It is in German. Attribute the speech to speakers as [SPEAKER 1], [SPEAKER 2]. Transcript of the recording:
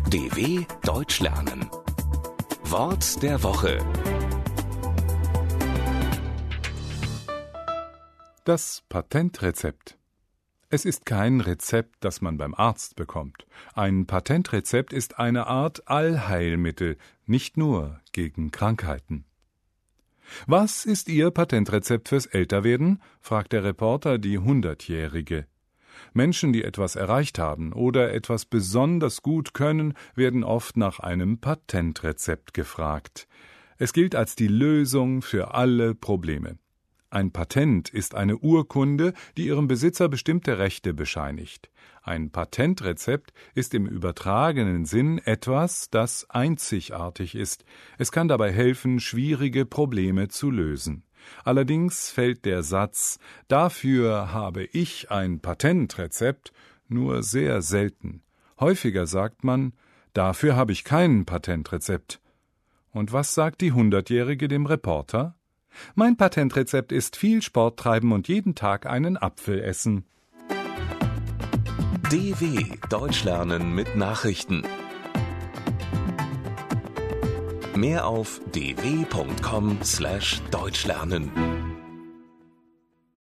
[SPEAKER 1] DW Deutsch lernen. Wort der Woche.
[SPEAKER 2] Das Patentrezept. Es ist kein Rezept, das man beim Arzt bekommt. Ein Patentrezept ist eine Art Allheilmittel, nicht nur gegen Krankheiten. Was ist Ihr Patentrezept fürs Älterwerden? Fragt der Reporter die 100-Jährige. Menschen, die etwas erreicht haben oder etwas besonders gut können, werden oft nach einem Patentrezept gefragt. Es gilt als die Lösung für alle Probleme. Ein Patent ist eine Urkunde, die ihrem Besitzer bestimmte Rechte bescheinigt. Ein Patentrezept ist im übertragenen Sinn etwas, das einzigartig ist. Es kann dabei helfen, schwierige Probleme zu lösen. Allerdings fällt der Satz „Dafür habe ich ein Patentrezept" nur sehr selten. Häufiger sagt man „Dafür habe ich kein Patentrezept". Und was sagt die 100-Jährige dem Reporter? Mein Patentrezept ist viel Sport treiben und jeden Tag einen Apfel essen.
[SPEAKER 1] DW Deutsch lernen mit Nachrichten. Mehr auf dw.com/deutschlernen.